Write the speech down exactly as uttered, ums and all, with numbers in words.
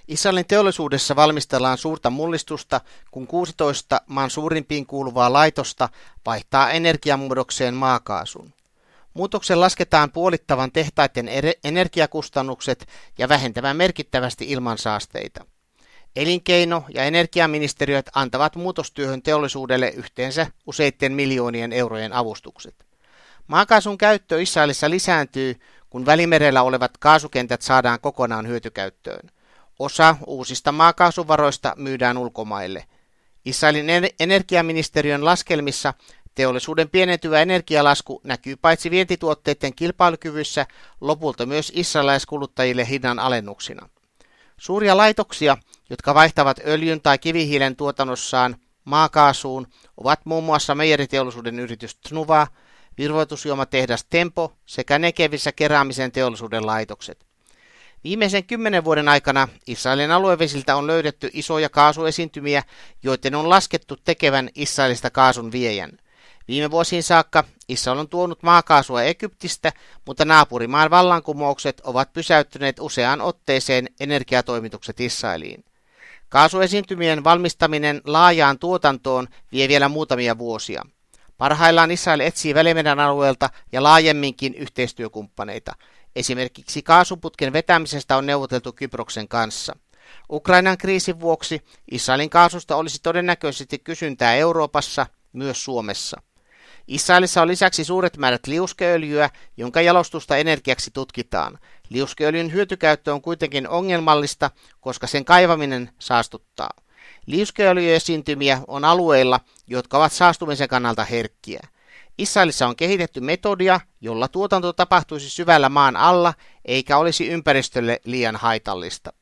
Israelin teollisuudessa valmistellaan suurta mullistusta, kun kuusitoista maan suurimpiin kuuluvaa laitosta vaihtaa energiamuodokseen maakaasun. Muutoksen lasketaan puolittavan tehtaiden energiakustannukset ja vähentävän merkittävästi ilmansaasteita. Elinkeino- ja energiaministeriöt antavat muutostyöhön teollisuudelle yhteensä useitten miljoonien eurojen avustukset. Maakaasun käyttö Israelissa lisääntyy, kun Välimerellä olevat kaasukentät saadaan kokonaan hyötykäyttöön. Osa uusista maakaasuvaroista myydään ulkomaille. Israelin energiaministeriön laskelmissa teollisuuden pienentyvä energialasku näkyy paitsi vientituotteiden kilpailukyvyssä, lopulta myös israelaiskuluttajille hinnan alennuksina. Suuria laitoksia, jotka vaihtavat öljyn tai kivihiilen tuotannossaan maakaasuun, ovat muun muassa meijeriteollisuuden yritys Tnuva, virvoitusjuomatehdas Tempo sekä Negevissä keräämisen teollisuuden laitokset. Viimeisen kymmenen vuoden aikana Israelin aluevesiltä on löydetty isoja kaasuesiintymiä, joiden on laskettu tekevän Israelista kaasun viejän. Viime vuosiin saakka Israel on tuonut maakaasua Egyptistä, mutta naapurimaan vallankumoukset ovat pysäyttäneet useaan otteeseen energiatoimitukset Israeliin. Kaasuesiintymien valmistaminen laajaan tuotantoon vie vielä muutamia vuosia. Parhaillaan Israel etsii Välimeren alueelta ja laajemminkin yhteistyökumppaneita. Esimerkiksi kaasuputken vetämisestä on neuvoteltu Kyproksen kanssa. Ukrainan kriisin vuoksi Israelin kaasusta olisi todennäköisesti kysyntää Euroopassa, myös Suomessa. Israelissa on lisäksi suuret määrät liuskeöljyä, jonka jalostusta energiaksi tutkitaan. Liuskeöljyn hyötykäyttö on kuitenkin ongelmallista, koska sen kaivaminen saastuttaa. Liuskeöljyesiintymiä on alueilla, jotka ovat saastumisen kannalta herkkiä. Israelissa on kehitetty metodia, jolla tuotanto tapahtuisi syvällä maan alla, eikä olisi ympäristölle liian haitallista.